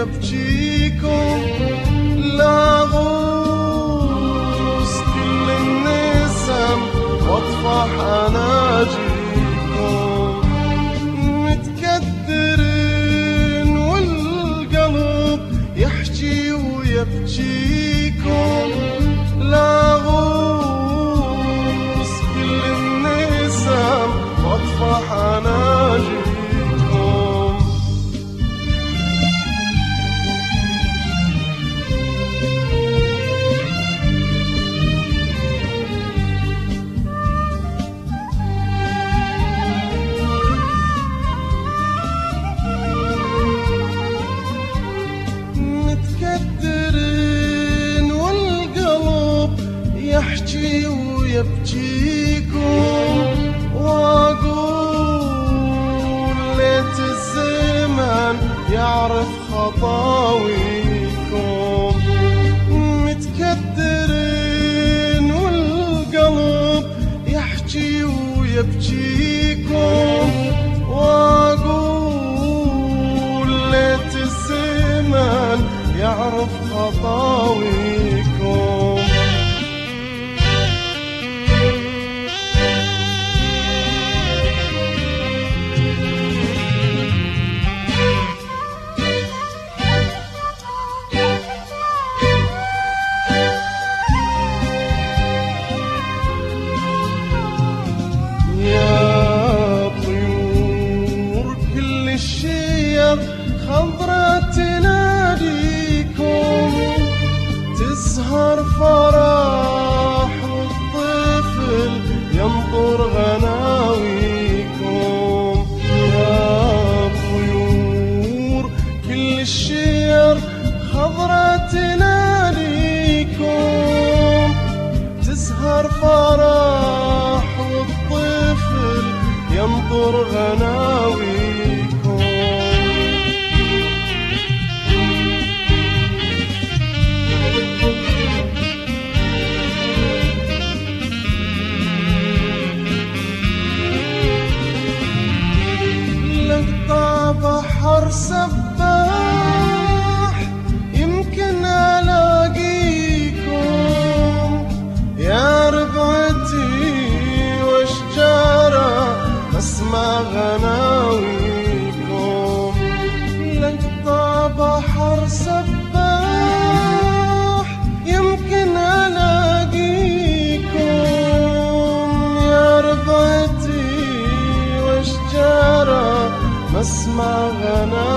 ويبجيكم لاغوص كل النسم واطفح اناجيكم متكدرين والقلب يحكي ويبجيكم لاغوص كل النسم واطفح اناجيكم متكدرين والقلب يحكي ويبجيكم واقول ليت الزمن يعرف خطاويكم متكدرين والقلب يحكي ويبجيكم واقول ليت الزمن يعرف خطاويكم يا طيور كل الشير خضرة تناديكم تسهر فرح والطفل ينطر غناويكم يا طيور كل الشير خضرة تناديكم تسهر فرح والطفل ينطر غناويكم لقطع بحر سباح يمكن الاقيكم يا ربعتي واشجاره اسمع غناويكم لقطع بحر سباح يمكن الاقيكم يا ربعتي واشجاره اسمع غناويكم